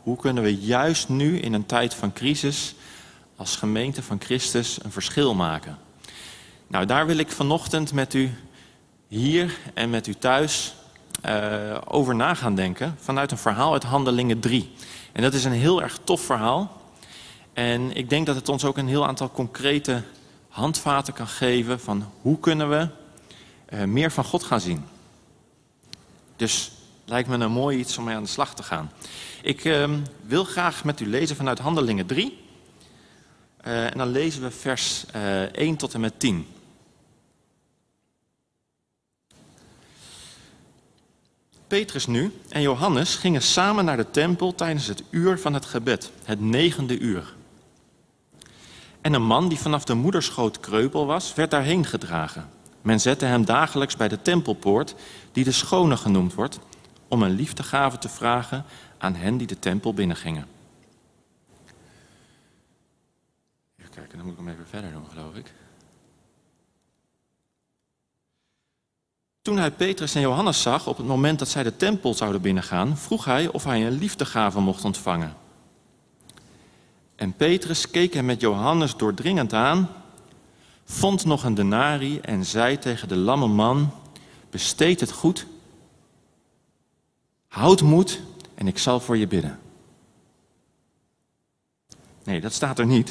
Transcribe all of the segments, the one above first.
Hoe kunnen we juist nu in een tijd van crisis als gemeente van Christus een verschil maken? Nou, daar wil ik vanochtend met u hier en met u thuis over na gaan denken vanuit een verhaal uit Handelingen 3. En dat is een heel erg tof verhaal. En ik denk dat het ons ook een heel aantal concrete handvaten kan geven van hoe kunnen we meer van God gaan zien. Dus lijkt me een mooi iets om mee aan de slag te gaan. Ik wil graag met u lezen vanuit Handelingen 3. En dan lezen we vers 1 tot en met 10. Petrus nu en Johannes gingen samen naar de tempel tijdens het uur van het gebed, het 9e uur. En een man die vanaf de moederschoot kreupel was, werd daarheen gedragen. Men zette hem dagelijks bij de tempelpoort, die de Schone genoemd wordt, om een liefdegave te vragen aan hen die de tempel binnengingen. Even kijken, dan moet ik hem even verder doen, geloof ik. Toen hij Petrus en Johannes zag op het moment dat zij de tempel zouden binnengaan, vroeg hij of hij een liefdegave mocht ontvangen. En Petrus keek hem met Johannes doordringend aan, vond nog een denarii en zei tegen de lamme man: besteed het goed, houd moed en ik zal voor je bidden. Nee, dat staat er niet.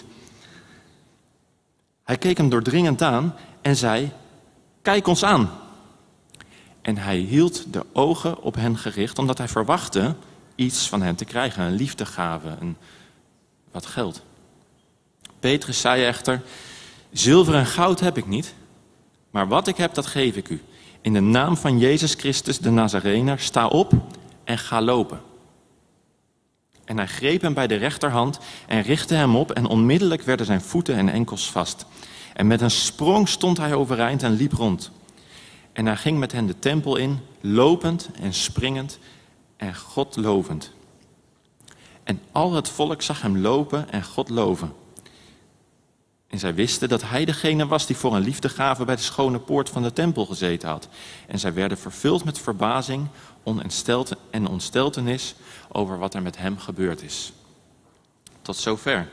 Hij keek hem doordringend aan en zei: kijk ons aan. En hij hield de ogen op hen gericht, omdat hij verwachtte iets van hen te krijgen, een liefdegave, wat geld. Petrus zei echter: zilver en goud heb ik niet, maar wat ik heb, dat geef ik u. In de naam van Jezus Christus de Nazarener, sta op en ga lopen. En hij greep hem bij de rechterhand en richtte hem op en onmiddellijk werden zijn voeten en enkels vast. En met een sprong stond hij overeind en liep rond. En hij ging met hen de tempel in, lopend en springend en God lovend. En al het volk zag hem lopen en God loven. En zij wisten dat hij degene was die voor een liefdegave bij de schone poort van de tempel gezeten had. En zij werden vervuld met verbazing en ontsteltenis over wat er met hem gebeurd is. Tot zover.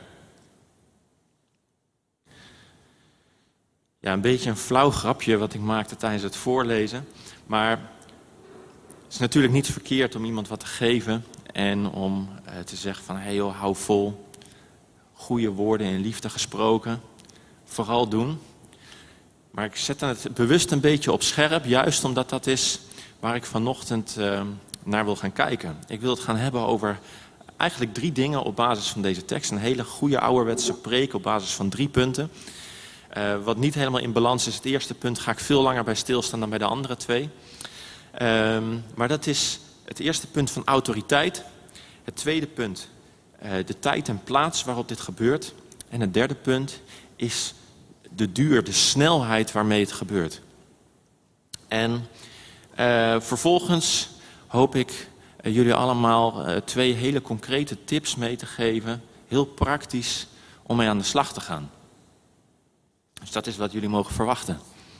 Ja, een beetje een flauw grapje wat ik maakte tijdens het voorlezen. Maar het is natuurlijk niet verkeerd om iemand wat te geven en om te zeggen van: hey joh, hou vol. Goede woorden in liefde gesproken. Vooral doen. Maar ik zet het bewust een beetje op scherp, juist omdat dat is waar ik vanochtend naar wil gaan kijken. Ik wil het gaan hebben over eigenlijk 3 dingen op basis van deze tekst. Een hele goede ouderwetse preek op basis van 3 punten. Wat niet helemaal in balans is. Het eerste punt ga ik veel langer bij stilstaan dan bij de andere 2. Maar dat is het eerste punt van autoriteit. Het tweede punt, de tijd en plaats waarop dit gebeurt. En het derde punt is de duur, de snelheid waarmee het gebeurt. En vervolgens hoop ik jullie allemaal 2 hele concrete tips mee te geven. Heel praktisch om mee aan de slag te gaan. Dus dat is wat jullie mogen verwachten.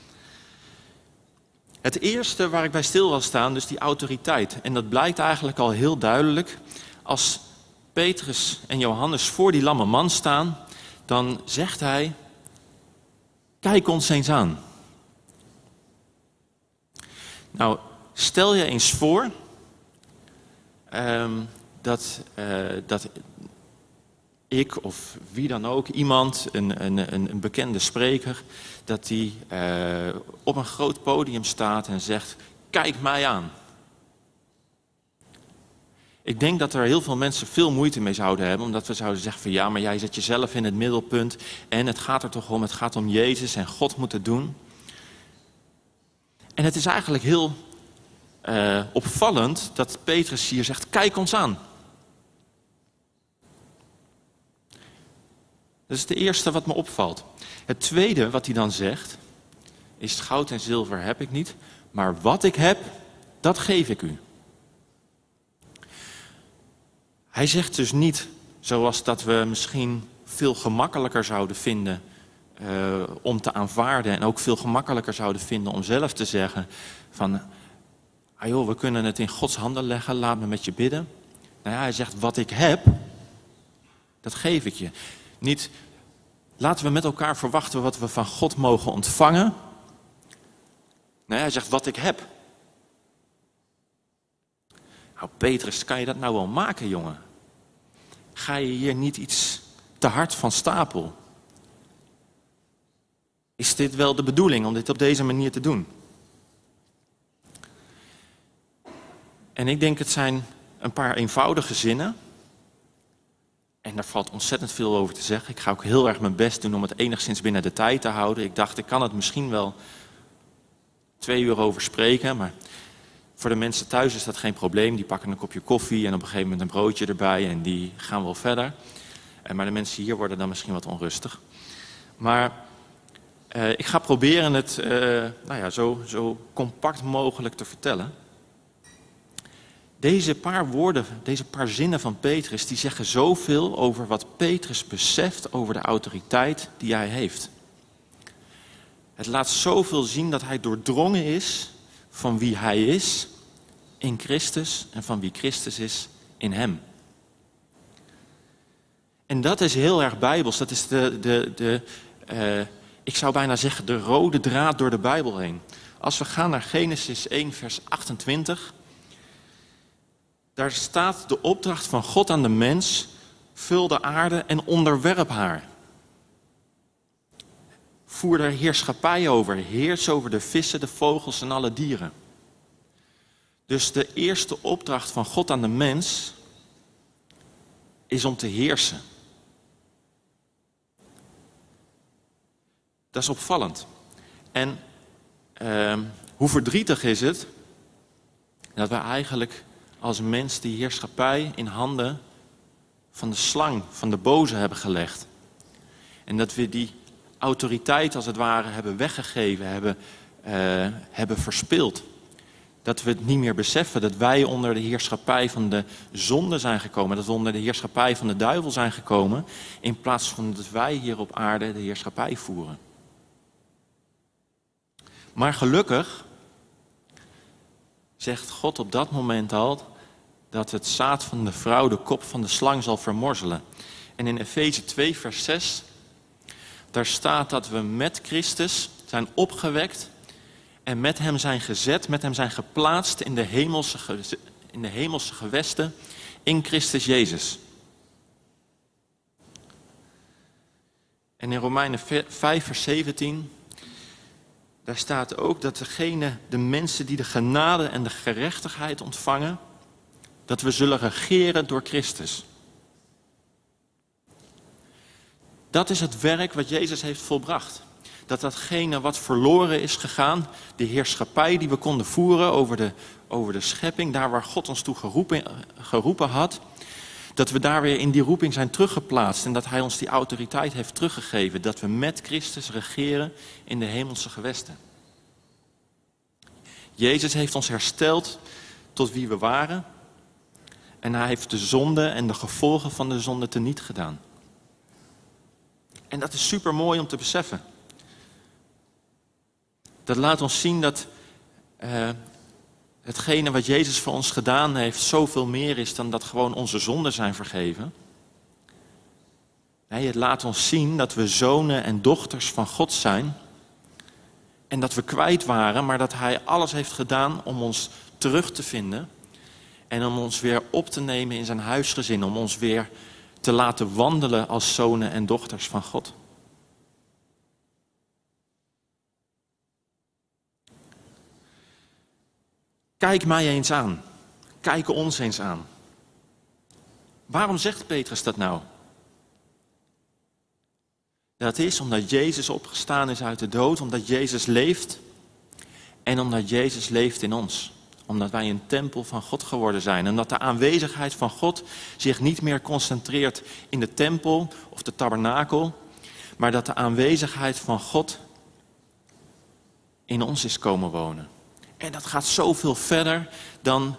Het eerste waar ik bij stil wil staan, dus die autoriteit. En dat blijkt eigenlijk al heel duidelijk. Als Petrus en Johannes voor die lamme man staan, dan zegt hij: kijk ons eens aan. Nou, stel je eens voor dat ik of wie dan ook, iemand, een bekende spreker, dat die op een groot podium staat en zegt: kijk mij aan. Ik denk dat er heel veel mensen veel moeite mee zouden hebben, omdat we zouden zeggen van: ja, maar jij zet jezelf in het middelpunt en het gaat er toch om, het gaat om Jezus en God moet het doen. En het is eigenlijk heel opvallend dat Petrus hier zegt: kijk ons aan. Dat is het eerste wat me opvalt. Het tweede wat hij dan zegt is: goud en zilver heb ik niet, maar wat ik heb, dat geef ik u. Hij zegt dus niet, zoals dat we misschien veel gemakkelijker zouden vinden om te aanvaarden en ook veel gemakkelijker zouden vinden om zelf te zeggen van: ah joh, we kunnen het in Gods handen leggen, laat me met je bidden. Nou ja, hij zegt, wat ik heb, dat geef ik je. Niet, laten we met elkaar verwachten wat we van God mogen ontvangen. Nee, hij zegt, wat ik heb. Nou, Petrus, kan je dat nou wel maken, jongen? Ga je hier niet iets te hard van stapel? Is dit wel de bedoeling om dit op deze manier te doen? En ik denk, het zijn een paar eenvoudige zinnen. En daar valt ontzettend veel over te zeggen. Ik ga ook heel erg mijn best doen om het enigszins binnen de tijd te houden. Ik dacht, ik kan het misschien wel 2 uur over spreken, maar voor de mensen thuis is dat geen probleem. Die pakken een kopje koffie en op een gegeven moment een broodje erbij en die gaan wel verder. Maar de mensen hier worden dan misschien wat onrustig. Maar ik ga proberen het zo compact mogelijk te vertellen. Deze paar woorden, deze paar zinnen van Petrus, die zeggen zoveel over wat Petrus beseft over de autoriteit die hij heeft. Het laat zoveel zien dat hij doordrongen is van wie hij is in Christus en van wie Christus is in hem. En dat is heel erg bijbels. Dat is ik zou bijna zeggen, de rode draad door de Bijbel heen. Als we gaan naar Genesis 1, vers 28... daar staat de opdracht van God aan de mens: vul de aarde en onderwerp haar. Voer er heerschappij over, heers over de vissen, de vogels en alle dieren. Dus de eerste opdracht van God aan de mens is om te heersen. Dat is opvallend. En hoe verdrietig is het dat we eigenlijk als mens die heerschappij in handen van de slang, van de boze hebben gelegd. En dat we die autoriteit als het ware hebben weggegeven, hebben verspild. Dat we het niet meer beseffen, dat wij onder de heerschappij van de zonde zijn gekomen. Dat we onder de heerschappij van de duivel zijn gekomen. In plaats van dat wij hier op aarde de heerschappij voeren. Maar gelukkig zegt God op dat moment al dat het zaad van de vrouw de kop van de slang zal vermorzelen. En in Efeze 2 vers 6, daar staat dat we met Christus zijn opgewekt en met hem zijn gezet, met hem zijn geplaatst in de hemelse gewesten in Christus Jezus. En in Romeinen 5 vers 17, daar staat ook dat de mensen die de genade en de gerechtigheid ontvangen, dat we zullen regeren door Christus. Dat is het werk wat Jezus heeft volbracht. Datgene wat verloren is gegaan, de heerschappij die we konden voeren over de schepping, daar waar God ons toe geroepen had, dat we daar weer in die roeping zijn teruggeplaatst en dat hij ons die autoriteit heeft teruggegeven, dat we met Christus regeren in de hemelse gewesten. Jezus heeft ons hersteld tot wie we waren en hij heeft de zonde en de gevolgen van de zonde teniet gedaan. En dat is super mooi om te beseffen. Dat laat ons zien dat hetgene wat Jezus voor ons gedaan heeft zoveel meer is dan dat gewoon onze zonden zijn vergeven. Nee, het laat ons zien dat we zonen en dochters van God zijn. En dat we kwijt waren, maar dat hij alles heeft gedaan om ons terug te vinden. En om ons weer op te nemen in zijn huisgezin. Om ons weer te laten wandelen als zonen en dochters van God. Kijk mij eens aan. Kijk ons eens aan. Waarom zegt Petrus dat nou? Dat is omdat Jezus opgestaan is uit de dood, omdat Jezus leeft en omdat Jezus leeft in ons. Omdat wij een tempel van God geworden zijn. En dat de aanwezigheid van God zich niet meer concentreert in de tempel of de tabernakel, maar dat de aanwezigheid van God in ons is komen wonen. En dat gaat zoveel verder dan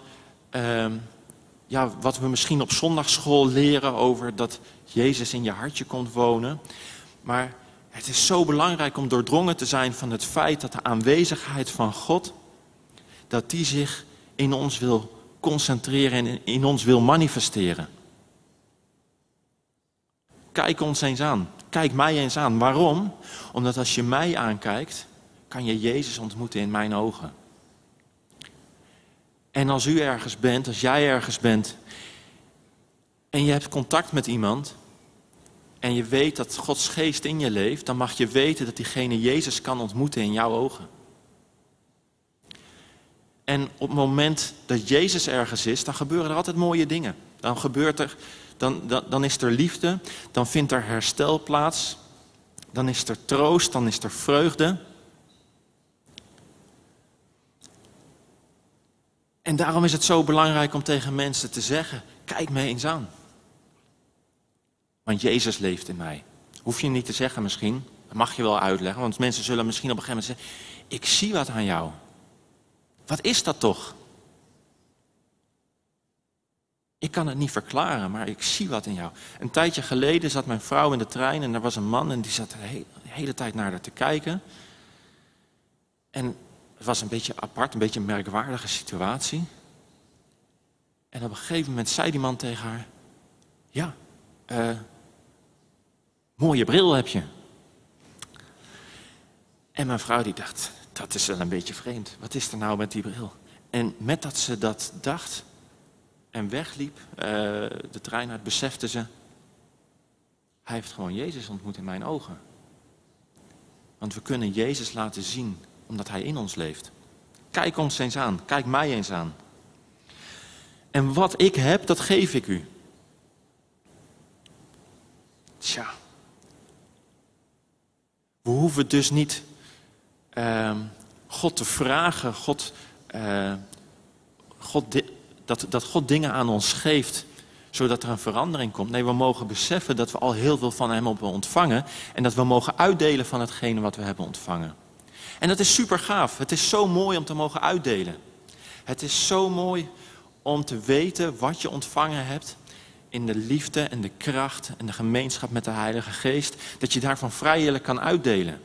wat we misschien op zondagsschool leren over dat Jezus in je hartje komt wonen. Maar het is zo belangrijk om doordrongen te zijn van het feit dat de aanwezigheid van God, dat die zich in ons wil concentreren en in ons wil manifesteren. Kijk ons eens aan. Kijk mij eens aan. Waarom? Omdat als je mij aankijkt, kan je Jezus ontmoeten in mijn ogen. En als u ergens bent, als jij ergens bent en je hebt contact met iemand en je weet dat Gods geest in je leeft, dan mag je weten dat diegene Jezus kan ontmoeten in jouw ogen. En op het moment dat Jezus ergens is, dan gebeuren er altijd mooie dingen. Dan is er liefde, dan vindt er herstel plaats, dan is er troost, dan is er vreugde. En daarom is het zo belangrijk om tegen mensen te zeggen, kijk me eens aan. Want Jezus leeft in mij. Hoef je niet te zeggen misschien, dat mag je wel uitleggen, want mensen zullen misschien op een gegeven moment zeggen, ik zie wat aan jou. Wat is dat toch? Ik kan het niet verklaren, maar ik zie wat in jou. Een tijdje geleden zat mijn vrouw in de trein en er was een man en die zat de hele tijd naar haar te kijken. En het was een beetje apart, een beetje een merkwaardige situatie. En op een gegeven moment zei die man tegen haar, ja, mooie bril heb je. En mijn vrouw die dacht, dat is wel een beetje vreemd. Wat is er nou met die bril? En met dat ze dat dacht en wegliep, de trein uit, besefte ze, hij heeft gewoon Jezus ontmoet in mijn ogen. Want we kunnen Jezus laten zien, omdat hij in ons leeft. Kijk ons eens aan, kijk mij eens aan. En wat ik heb, dat geef ik u. Tja. We hoeven dus niet God te vragen, dat God dingen aan ons geeft, zodat er een verandering komt. Nee, we mogen beseffen dat we al heel veel van hem hebben ontvangen en dat we mogen uitdelen van hetgene wat we hebben ontvangen. En dat is super gaaf. Het is zo mooi om te mogen uitdelen. Het is zo mooi om te weten wat je ontvangen hebt in de liefde en de kracht en de gemeenschap met de Heilige Geest, dat je daarvan vrijelijk kan uitdelen.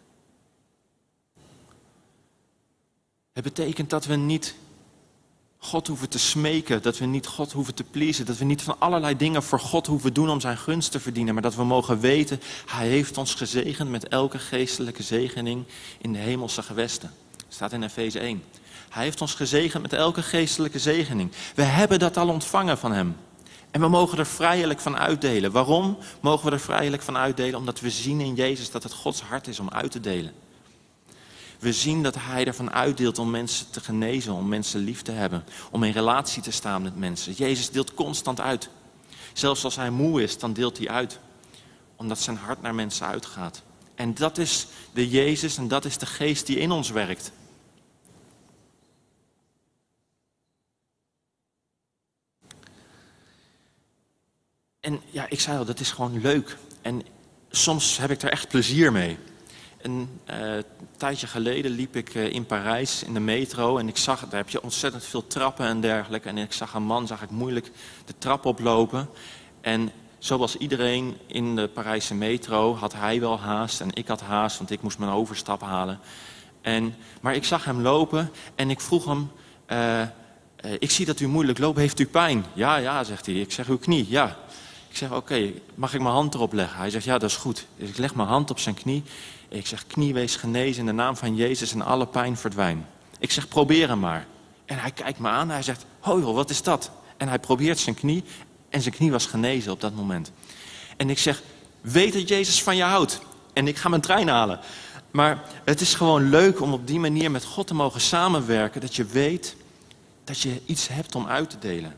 Het betekent dat we niet God hoeven te smeken, dat we niet God hoeven te pleasen, dat we niet van allerlei dingen voor God hoeven doen om zijn gunst te verdienen, maar dat we mogen weten, hij heeft ons gezegend met elke geestelijke zegening in de hemelse gewesten. Dat staat in Efeze 1. Hij heeft ons gezegend met elke geestelijke zegening. We hebben dat al ontvangen van hem. En we mogen er vrijelijk van uitdelen. Waarom mogen we er vrijelijk van uitdelen? Omdat we zien in Jezus dat het Gods hart is om uit te delen. We zien dat hij ervan uitdeelt om mensen te genezen, om mensen lief te hebben, om in relatie te staan met mensen. Jezus deelt constant uit. Zelfs als hij moe is, dan deelt hij uit. Omdat zijn hart naar mensen uitgaat. En dat is de Jezus en dat is de geest die in ons werkt. En ja, ik zei al, dat is gewoon leuk. En soms heb ik er echt plezier mee. Een tijdje geleden liep ik in Parijs in de metro en ik zag, daar heb je ontzettend veel trappen en dergelijke. En ik zag een man, moeilijk de trap oplopen. En zoals iedereen in de Parijse metro had hij wel haast en ik had haast, want ik moest mijn overstap halen. Maar ik zag hem lopen en ik vroeg hem, ik zie dat u moeilijk loopt, heeft u pijn? Ja, zegt hij. Ik zeg, uw knie, ja. Ik zeg, oké, mag ik mijn hand erop leggen? Hij zegt, ja, dat is goed. Dus ik leg mijn hand op zijn knie. Ik zeg, knie wees genezen in de naam van Jezus en alle pijn verdwijnt. Ik zeg, probeer hem maar. En hij kijkt me aan, hij zegt, oh joh, wat is dat? En hij probeert zijn knie en zijn knie was genezen op dat moment. En ik zeg, weet dat Jezus van je houdt. En ik ga mijn trein halen. Maar het is gewoon leuk om op die manier met God te mogen samenwerken. Dat je weet dat je iets hebt om uit te delen.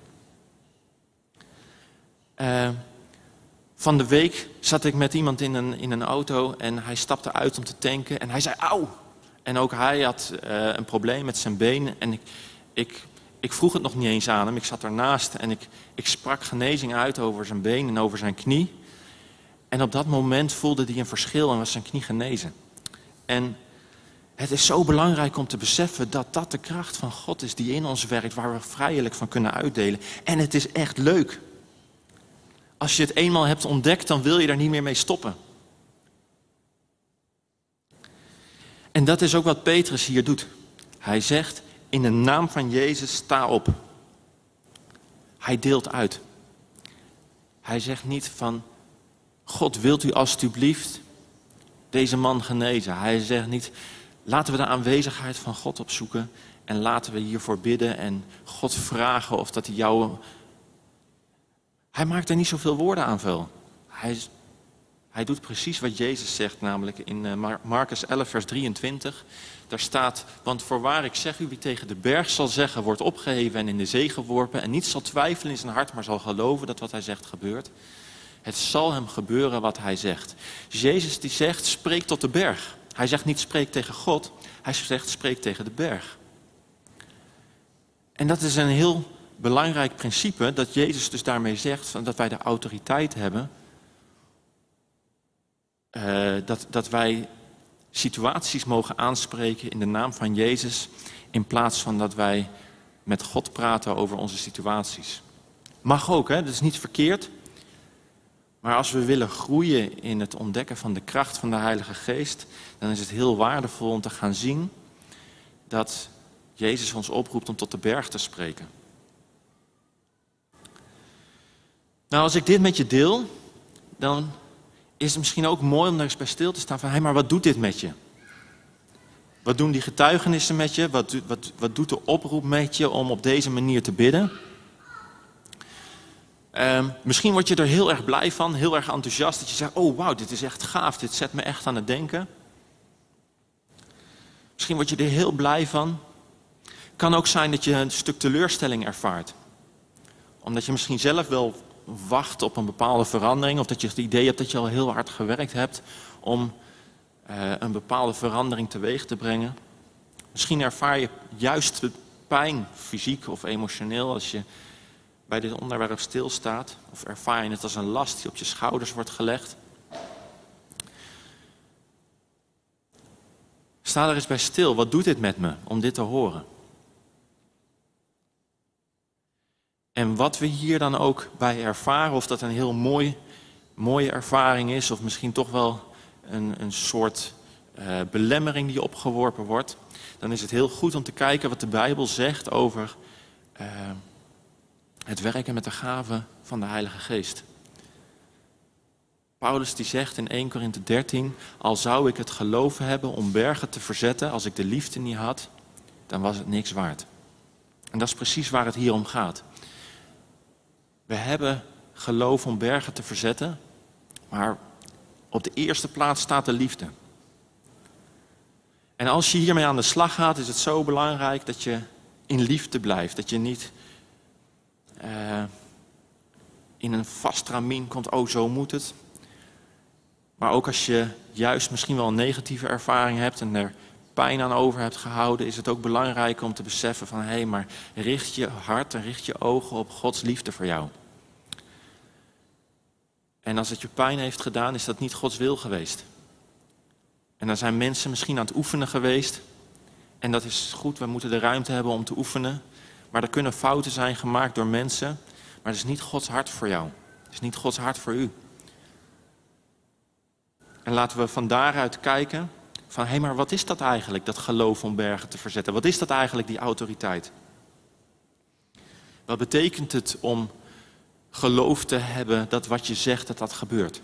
Van de week zat ik met iemand in een auto en hij stapte uit om te tanken en hij zei auw. En ook hij had een probleem met zijn been en ik vroeg het nog niet eens aan hem. Ik zat ernaast en ik sprak genezing uit over zijn been en over zijn knie. En op dat moment voelde hij een verschil en was zijn knie genezen. En het is zo belangrijk om te beseffen dat dat de kracht van God is die in ons werkt, waar we vrijelijk van kunnen uitdelen. En het is echt leuk. Als je het eenmaal hebt ontdekt, dan wil je er niet meer mee stoppen. En dat is ook wat Petrus hier doet. Hij zegt, in de naam van Jezus, sta op. Hij deelt uit. Hij zegt niet van, God, wilt u alstublieft deze man genezen? Hij zegt niet, laten we de aanwezigheid van God opzoeken en laten we hiervoor bidden en God vragen of dat hij jou... Hij maakt er niet zoveel woorden aan vuil. Hij doet precies wat Jezus zegt, namelijk in Marcus 11 vers 23. Daar staat, want voorwaar ik zeg u, wie tegen de berg zal zeggen, wordt opgeheven en in de zee geworpen en niet zal twijfelen in zijn hart, maar zal geloven dat wat hij zegt gebeurt. Het zal hem gebeuren wat hij zegt. Jezus die zegt, spreek tot de berg. Hij zegt niet spreek tegen God, hij zegt spreek tegen de berg. En dat is een heel belangrijk principe, dat Jezus dus daarmee zegt dat wij de autoriteit hebben. Dat wij situaties mogen aanspreken in de naam van Jezus, in plaats van dat wij met God praten over onze situaties. Mag ook, hè? Dat is niet verkeerd. Maar als we willen groeien in het ontdekken van de kracht van de Heilige Geest, dan is het heel waardevol om te gaan zien dat Jezus ons oproept om tot de berg te spreken. Nou, als ik dit met je deel, dan is het misschien ook mooi om daar eens bij stil te staan van, hé, maar wat doet dit met je? Wat doen die getuigenissen met je? Wat doet de oproep met je om op deze manier te bidden? Misschien word je er heel erg blij van, heel erg enthousiast, dat je zegt, oh wauw, dit is echt gaaf, dit zet me echt aan het denken. Misschien word je er heel blij van. Kan ook zijn dat je een stuk teleurstelling ervaart. Omdat je misschien zelf wel wacht op een bepaalde verandering, of dat je het idee hebt dat je al heel hard gewerkt hebt om een bepaalde verandering teweeg te brengen. Misschien ervaar je juist pijn, fysiek of emotioneel, als je bij dit onderwerp stilstaat. Of ervaar je het als een last die op je schouders wordt gelegd. Sta er eens bij stil. Wat doet dit met me om dit te horen? En wat we hier dan ook bij ervaren, of dat een heel mooie ervaring is, of misschien toch wel een soort belemmering die opgeworpen wordt, dan is het heel goed om te kijken wat de Bijbel zegt over het werken met de gaven van de Heilige Geest. Paulus die zegt in 1 Korinthe 13, al zou ik het geloven hebben om bergen te verzetten, als ik de liefde niet had, dan was het niks waard. En dat is precies waar het hier om gaat. We hebben geloof om bergen te verzetten, maar op de eerste plaats staat de liefde. En als je hiermee aan de slag gaat, is het zo belangrijk dat je in liefde blijft. Dat je niet in een vast stramien komt, oh zo moet het. Maar ook als je juist misschien wel een negatieve ervaring hebt en er pijn aan over hebt gehouden, is het ook belangrijk om te beseffen van, hé, maar richt je hart en richt je ogen op Gods liefde voor jou. En als het je pijn heeft gedaan, is dat niet Gods wil geweest. En dan zijn mensen misschien aan het oefenen geweest. En dat is goed, we moeten de ruimte hebben om te oefenen. Maar er kunnen fouten zijn gemaakt door mensen. Maar het is niet Gods hart voor jou. Het is niet Gods hart voor u. En laten we van daaruit kijken van, hé, maar wat is dat eigenlijk, dat geloof om bergen te verzetten? Wat is dat eigenlijk, die autoriteit? Wat betekent het om geloof te hebben dat wat je zegt, dat gebeurt?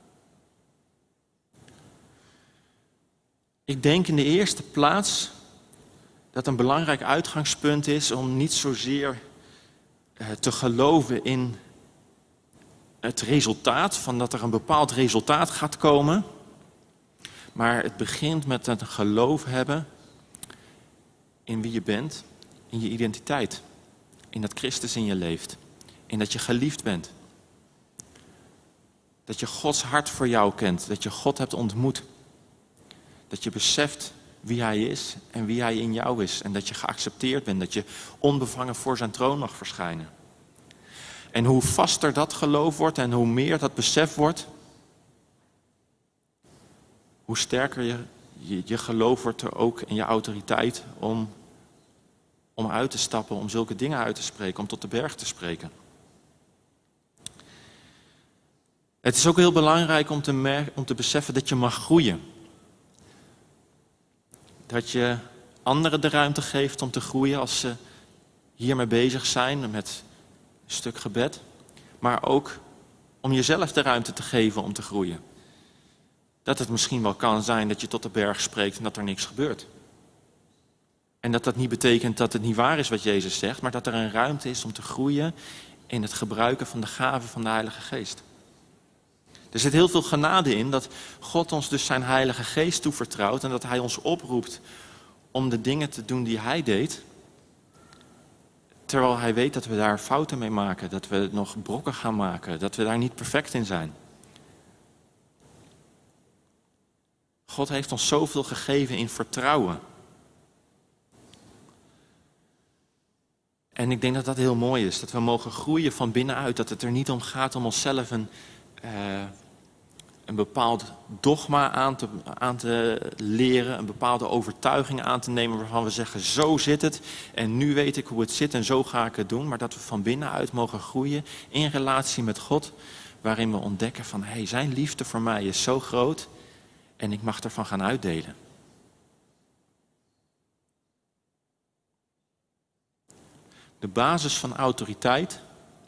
Ik denk in de eerste plaats dat een belangrijk uitgangspunt is om niet zozeer te geloven in het resultaat, van dat er een bepaald resultaat gaat komen. Maar het begint met een geloof hebben in wie je bent, in je identiteit. In dat Christus in je leeft. In dat je geliefd bent. Dat je Gods hart voor jou kent. Dat je God hebt ontmoet. Dat je beseft wie Hij is en wie Hij in jou is. En dat je geaccepteerd bent. Dat je onbevangen voor zijn troon mag verschijnen. En hoe vaster dat geloof wordt en hoe meer dat besef wordt, hoe sterker je geloof wordt er ook in je autoriteit om uit te stappen, om zulke dingen uit te spreken, om tot de berg te spreken. Het is ook heel belangrijk om te beseffen dat je mag groeien. Dat je anderen de ruimte geeft om te groeien als ze hiermee bezig zijn, met stuk gebed, maar ook om jezelf de ruimte te geven om te groeien. Dat het misschien wel kan zijn dat je tot de berg spreekt en dat er niks gebeurt. En dat dat niet betekent dat het niet waar is wat Jezus zegt, maar dat er een ruimte is om te groeien in het gebruiken van de gaven van de Heilige Geest. Er zit heel veel genade in dat God ons dus zijn Heilige Geest toevertrouwt en dat hij ons oproept om de dingen te doen die hij deed, terwijl hij weet dat we daar fouten mee maken, dat we nog brokken gaan maken, dat we daar niet perfect in zijn. God heeft ons zoveel gegeven in vertrouwen. En ik denk dat dat heel mooi is, dat we mogen groeien van binnenuit, dat het er niet om gaat om onszelf een bepaald dogma aan te leren, een bepaalde overtuiging aan te nemen waarvan we zeggen, zo zit het en nu weet ik hoe het zit en zo ga ik het doen. Maar dat we van binnenuit mogen groeien in relatie met God, waarin we ontdekken van, zijn liefde voor mij is zo groot en ik mag ervan gaan uitdelen. De basis van autoriteit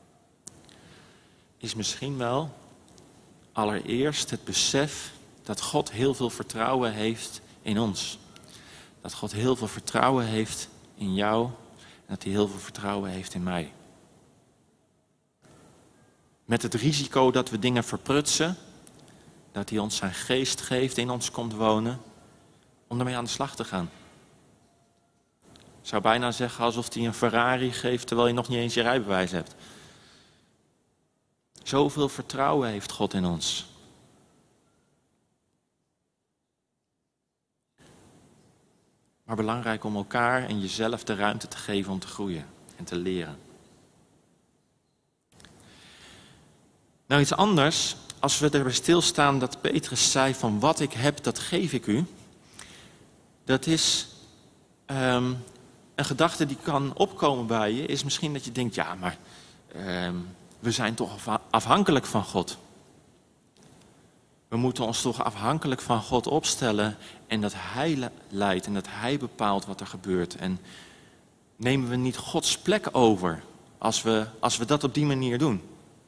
is misschien wel allereerst het besef dat God heel veel vertrouwen heeft in ons. Dat God heel veel vertrouwen heeft in jou en dat hij heel veel vertrouwen heeft in mij. Met het risico dat we dingen verprutsen, dat hij ons zijn geest geeft, in ons komt wonen, om ermee aan de slag te gaan. Ik zou bijna zeggen alsof hij een Ferrari geeft terwijl je nog niet eens je rijbewijs hebt. Zoveel vertrouwen heeft God in ons. Maar belangrijk om elkaar en jezelf de ruimte te geven om te groeien en te leren. Nou, iets anders, als we erbij stilstaan dat Petrus zei van wat ik heb, dat geef ik u. Dat is een gedachte die kan opkomen bij je, is misschien dat je denkt, ja, maar we zijn toch afhankelijk van God. We moeten ons toch afhankelijk van God opstellen en dat hij leidt en dat hij bepaalt wat er gebeurt. En nemen we niet Gods plek over als we dat op die manier doen?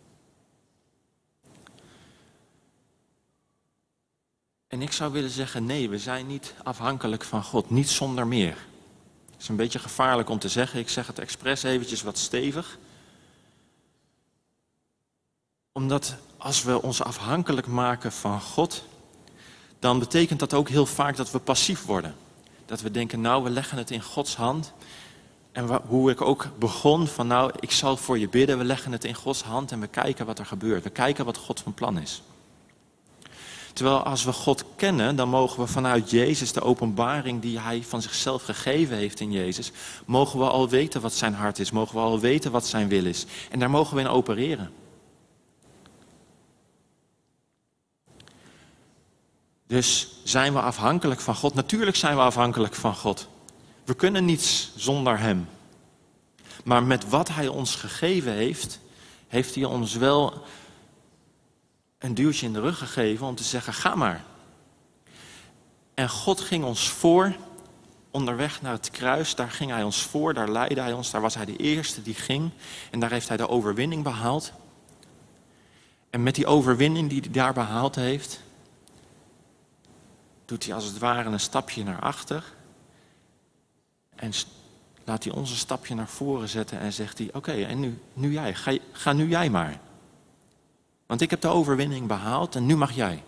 En ik zou willen zeggen, nee, we zijn niet afhankelijk van God, niet zonder meer. Het is een beetje gevaarlijk om te zeggen, ik zeg het expres eventjes wat stevig. Omdat als we ons afhankelijk maken van God, dan betekent dat ook heel vaak dat we passief worden. Dat we denken, nou, we leggen het in Gods hand. En hoe ik ook begon van, nou, ik zal voor je bidden, we leggen het in Gods hand en we kijken wat er gebeurt. We kijken wat God van plan is. Terwijl als we God kennen, dan mogen we vanuit Jezus, de openbaring die hij van zichzelf gegeven heeft in Jezus, mogen we al weten wat zijn hart is, mogen we al weten wat zijn wil is. En daar mogen we in opereren. Dus zijn we afhankelijk van God? Natuurlijk zijn we afhankelijk van God. We kunnen niets zonder hem. Maar met wat hij ons gegeven heeft, heeft hij ons wel een duwtje in de rug gegeven om te zeggen, ga maar. En God ging ons voor, onderweg naar het kruis, daar ging hij ons voor, daar leidde hij ons, daar was hij de eerste die ging. En daar heeft hij de overwinning behaald. En met die overwinning die hij daar behaald heeft, doet hij als het ware een stapje naar achter. En laat hij ons een stapje naar voren zetten en zegt hij, oké, en nu jij, ga nu jij maar. Want ik heb de overwinning behaald en nu mag jij.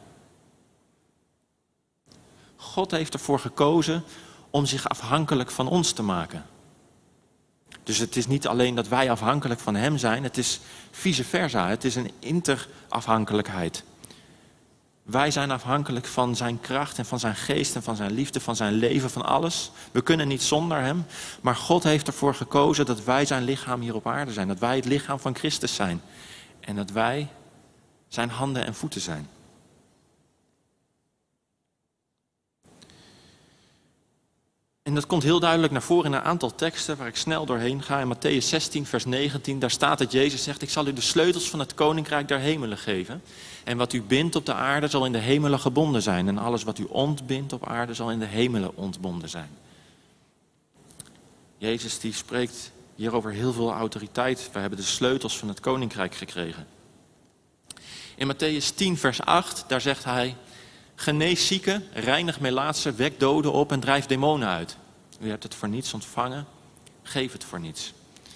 God heeft ervoor gekozen om zich afhankelijk van ons te maken. Dus het is niet alleen dat wij afhankelijk van hem zijn, het is vice versa. Het is een interafhankelijkheid. Wij zijn afhankelijk van zijn kracht en van zijn geest en van zijn liefde, van zijn leven, van alles. We kunnen niet zonder hem. Maar God heeft ervoor gekozen dat wij zijn lichaam hier op aarde zijn. Dat wij het lichaam van Christus zijn. En dat wij zijn handen en voeten zijn. En dat komt heel duidelijk naar voren in een aantal teksten waar ik snel doorheen ga. In Mattheüs 16, vers 19, daar staat dat Jezus zegt, ik zal u de sleutels van het koninkrijk der hemelen geven. En wat u bindt op de aarde zal in de hemelen gebonden zijn. En alles wat u ontbindt op aarde zal in de hemelen ontbonden zijn. Jezus die spreekt hierover heel veel autoriteit. We hebben de sleutels van het koninkrijk gekregen. In Mattheüs 10 vers 8, daar zegt hij: genees zieken, reinig melaatsen, wek doden op en drijf demonen uit. U hebt het voor niets ontvangen, geef het voor niets.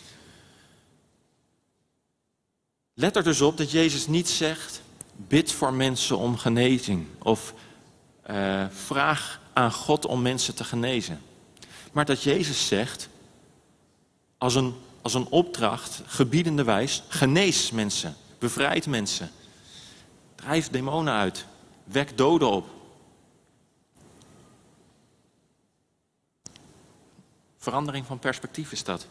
Let er dus op dat Jezus niet zegt: bid voor mensen om genezing. Of vraag aan God om mensen te genezen. Maar dat Jezus zegt, als een opdracht, gebiedende wijs: genees mensen, bevrijd mensen. Drijf demonen uit, wek doden op. Verandering van perspectief is dat.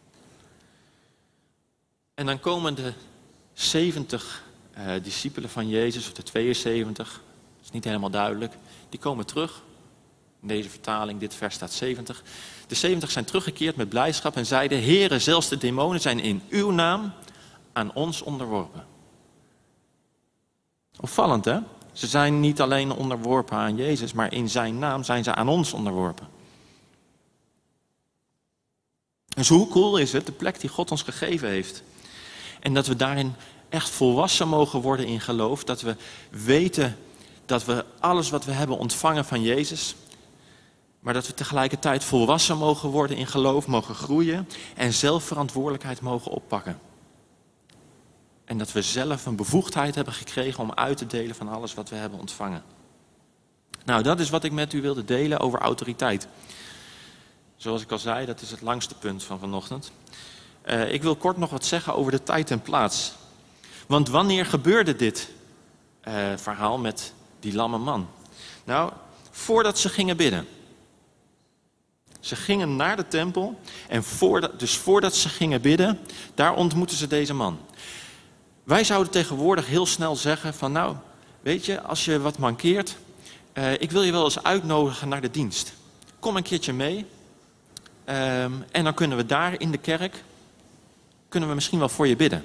En dan komen de 70 discipelen van Jezus, of de 72, dat is niet helemaal duidelijk, die komen terug. In deze vertaling, dit vers staat 70. De 70 zijn teruggekeerd met blijdschap en zeiden: Heere, zelfs de demonen zijn in uw naam aan ons onderworpen. Opvallend, hè? Ze zijn niet alleen onderworpen aan Jezus, maar in zijn naam zijn ze aan ons onderworpen. Dus hoe cool is het, de plek die God ons gegeven heeft. En dat we daarin echt volwassen mogen worden in geloof. Dat we weten dat we alles wat we hebben ontvangen van Jezus. Maar dat we tegelijkertijd volwassen mogen worden in geloof, mogen groeien. En zelf verantwoordelijkheid mogen oppakken. En dat we zelf een bevoegdheid hebben gekregen om uit te delen van alles wat we hebben ontvangen. Nou, dat is wat ik met u wilde delen over autoriteit. Zoals ik al zei, dat is het langste punt van vanochtend. Ik wil kort nog wat zeggen over de tijd en plaats. Want wanneer gebeurde dit verhaal met die lamme man? Nou, voordat ze gingen bidden. Ze gingen naar de tempel en voordat ze gingen bidden, daar ontmoetten ze deze man. Wij zouden tegenwoordig heel snel zeggen van nou, weet je, als je wat mankeert, ik wil je wel eens uitnodigen naar de dienst. Kom een keertje mee en dan kunnen we daar in de kerk, kunnen we misschien wel voor je bidden.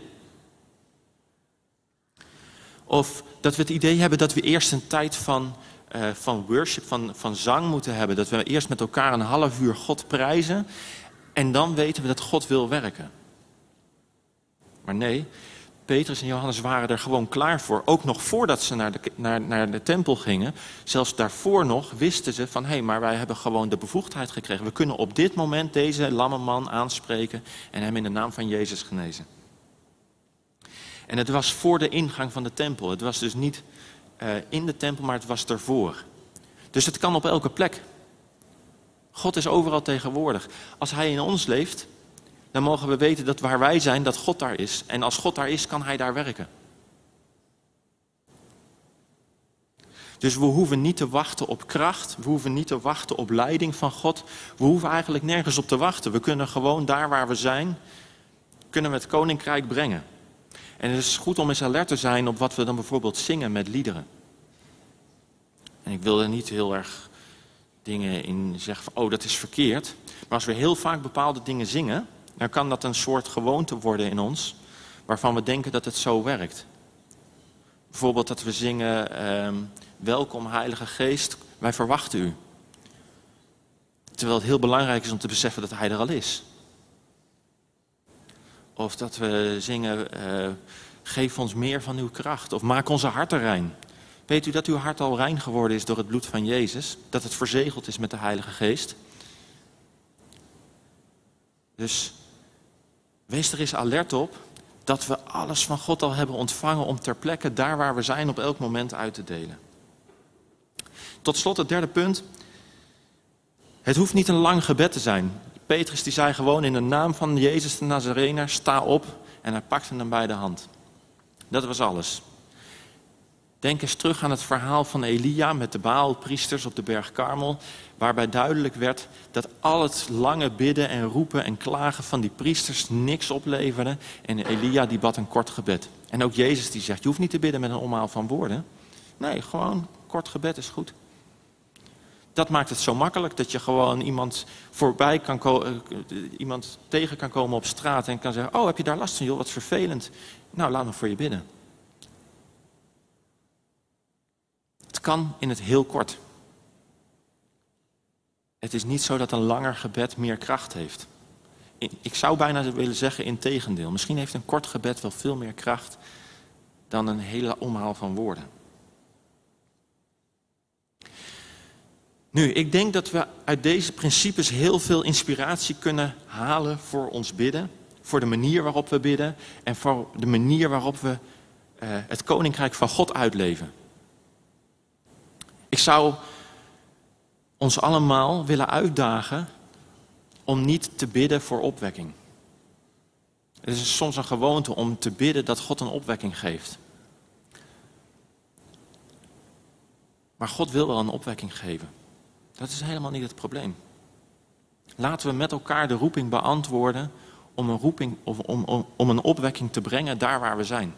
Of dat we het idee hebben dat we eerst een tijd van worship, van zang moeten hebben. Dat we eerst met elkaar een half uur God prijzen en dan weten we dat God wil werken. Maar nee, Petrus en Johannes waren er gewoon klaar voor. Ook nog voordat ze naar de tempel gingen. Zelfs daarvoor nog wisten ze van hé, maar wij hebben gewoon de bevoegdheid gekregen. We kunnen op dit moment deze lamme man aanspreken en hem in de naam van Jezus genezen. En het was voor de ingang van de tempel. Het was dus niet in de tempel, maar het was ervoor. Dus het kan op elke plek. God is overal tegenwoordig. Als hij in ons leeft, dan mogen we weten dat waar wij zijn, dat God daar is. En als God daar is, kan hij daar werken. Dus we hoeven niet te wachten op kracht. We hoeven niet te wachten op leiding van God. We hoeven eigenlijk nergens op te wachten. We kunnen gewoon daar waar we zijn, kunnen we het koninkrijk brengen. En het is goed om eens alert te zijn op wat we dan bijvoorbeeld zingen met liederen. En ik wil er niet heel erg dingen in zeggen van, oh, dat is verkeerd. Maar als we heel vaak bepaalde dingen zingen, dan kan dat een soort gewoonte worden in ons, waarvan we denken dat het zo werkt. Bijvoorbeeld dat we zingen, welkom Heilige Geest, wij verwachten u. Terwijl het heel belangrijk is om te beseffen dat hij er al is. Of dat we zingen, geef ons meer van uw kracht. Of maak onze harten rein. Weet u dat uw hart al rein geworden is door het bloed van Jezus? Dat het verzegeld is met de Heilige Geest? Dus wees er eens alert op dat we alles van God al hebben ontvangen om ter plekke, daar waar we zijn, op elk moment uit te delen. Tot slot het derde punt. Het hoeft niet een lang gebed te zijn. Petrus die zei gewoon in de naam van Jezus de Nazarener, sta op, en hij pakte hem bij de hand. Dat was alles. Denk eens terug aan het verhaal van Elia met de Baalpriesters op de berg Karmel, waarbij duidelijk werd dat al het lange bidden en roepen en klagen van die priesters niks opleverde. En Elia die bad een kort gebed. En ook Jezus die zegt, je hoeft niet te bidden met een omhaal van woorden. Nee, gewoon kort gebed is goed. Dat maakt het zo makkelijk dat je gewoon iemand iemand tegen kan komen op straat en kan zeggen, oh, heb je daar last van, joh, wat vervelend. Nou, laat me voor je bidden. Het kan in het heel kort. Het is niet zo dat een langer gebed meer kracht heeft. Ik zou bijna willen zeggen integendeel. Misschien heeft een kort gebed wel veel meer kracht dan een hele omhaal van woorden. Nu, ik denk dat we uit deze principes heel veel inspiratie kunnen halen voor ons bidden. Voor de manier waarop we bidden en voor de manier waarop we het koninkrijk van God uitleven. Ik zou ons allemaal willen uitdagen om niet te bidden voor opwekking. Het is soms een gewoonte om te bidden dat God een opwekking geeft. Maar God wil wel een opwekking geven. Dat is helemaal niet het probleem. Laten we met elkaar de roeping beantwoorden om een opwekking te brengen daar waar we zijn.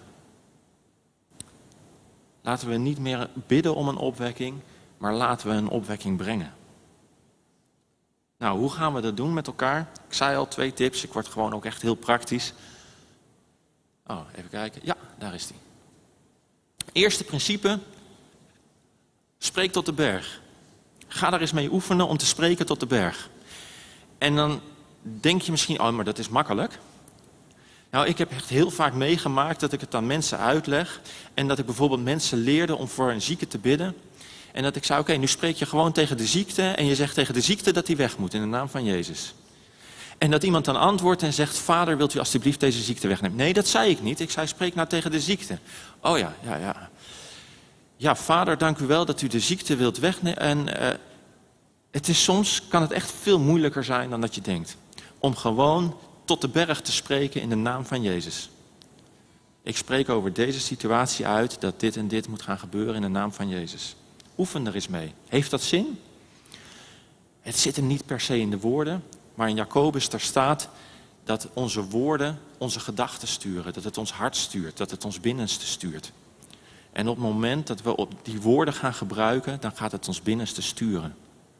Laten we niet meer bidden om een opwekking, maar laten we een opwekking brengen. Nou, hoe gaan we dat doen met elkaar? Ik zei al 2 tips, ik word gewoon ook echt heel praktisch. Oh, even kijken. Ja, daar is die. Eerste principe, spreek tot de berg. Ga daar eens mee oefenen om te spreken tot de berg. En dan denk je misschien, oh, maar dat is makkelijk. Nou, ik heb echt heel vaak meegemaakt dat ik het aan mensen uitleg. En dat ik bijvoorbeeld mensen leerde om voor een zieke te bidden. En dat ik zei, oké, nu spreek je gewoon tegen de ziekte. En je zegt tegen de ziekte dat hij weg moet in de naam van Jezus. En dat iemand dan antwoordt en zegt, Vader, wilt u alstublieft deze ziekte wegnemen? Nee, dat zei ik niet. Ik zei, spreek nou tegen de ziekte. Oh ja. Ja, Vader, dank u wel dat u de ziekte wilt wegnemen. En soms kan het echt veel moeilijker zijn dan dat je denkt. Om gewoon tot de berg te spreken in de naam van Jezus. Ik spreek over deze situatie uit dat dit en dit moet gaan gebeuren in de naam van Jezus. Oefen er eens mee. Heeft dat zin? Het zit hem niet per se in de woorden, maar in Jacobus daar staat dat onze woorden onze gedachten sturen. Dat het ons hart stuurt, dat het ons binnenste stuurt. En op het moment dat we op die woorden gaan gebruiken, dan gaat het ons binnenste sturen.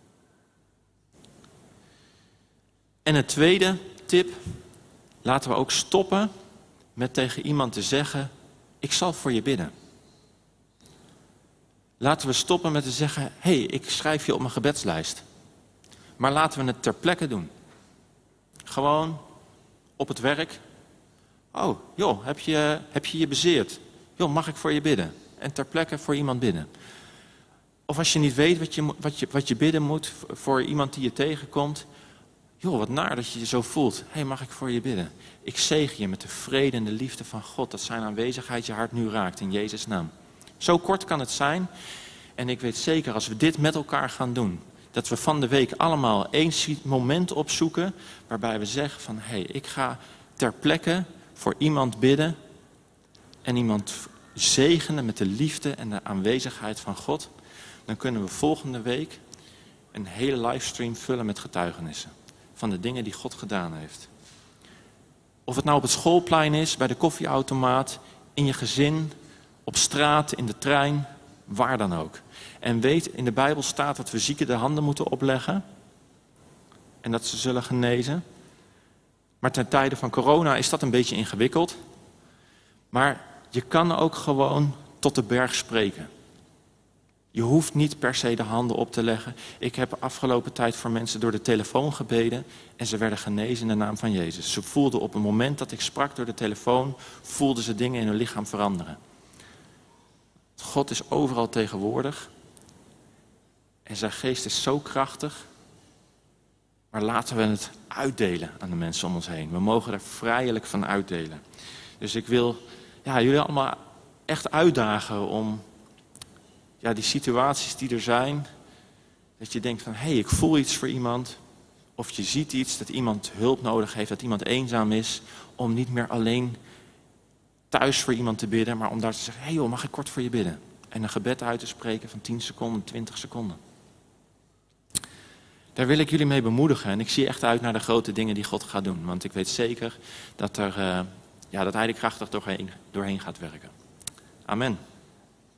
En een tweede tip, laten we ook stoppen met tegen iemand te zeggen, ik zal voor je bidden. Laten we stoppen met te zeggen, hey, ik schrijf je op mijn gebedslijst. Maar laten we het ter plekke doen. Gewoon op het werk. Oh, joh, heb je je bezeerd? Joh, mag ik voor je bidden? En ter plekke voor iemand bidden. Of als je niet weet wat je bidden moet voor iemand die je tegenkomt. Joh, wat naar dat je je zo voelt. Hey, mag ik voor je bidden? Ik zegen je met de vrede en de liefde van God. Dat zijn aanwezigheid je hart nu raakt in Jezus' naam. Zo kort kan het zijn. En ik weet zeker als we dit met elkaar gaan doen. Dat we van de week allemaal één moment opzoeken. Waarbij we zeggen van hey, ik ga ter plekke voor iemand bidden. En iemand zegenen met de liefde en de aanwezigheid van God. Dan kunnen we volgende week een hele livestream vullen met getuigenissen. Van de dingen die God gedaan heeft. Of het nou op het schoolplein is, bij de koffieautomaat, in je gezin, op straat, in de trein, waar dan ook. En weet, in de Bijbel staat dat we zieken de handen moeten opleggen. En dat ze zullen genezen. Maar ten tijde van corona is dat een beetje ingewikkeld. Maar je kan ook gewoon tot de berg spreken. Je hoeft niet per se de handen op te leggen. Ik heb de afgelopen tijd voor mensen door de telefoon gebeden. En ze werden genezen in de naam van Jezus. Ze voelden op het moment dat ik sprak door de telefoon, voelden ze dingen in hun lichaam veranderen. God is overal tegenwoordig. En zijn geest is zo krachtig. Maar laten we het uitdelen aan de mensen om ons heen. We mogen er vrijelijk van uitdelen. Dus ik wil jullie allemaal echt uitdagen om die situaties die er zijn. Dat je denkt van hey, ik voel iets voor iemand. Of je ziet iets dat iemand hulp nodig heeft, dat iemand eenzaam is. Om niet meer alleen thuis voor iemand te bidden. Maar om daar te zeggen, hey joh, mag ik kort voor je bidden? En een gebed uit te spreken van 10 seconden, 20 seconden. Daar wil ik jullie mee bemoedigen. En ik zie echt uit naar de grote dingen die God gaat doen. Want ik weet zeker dat hij er krachtig doorheen gaat werken. Amen.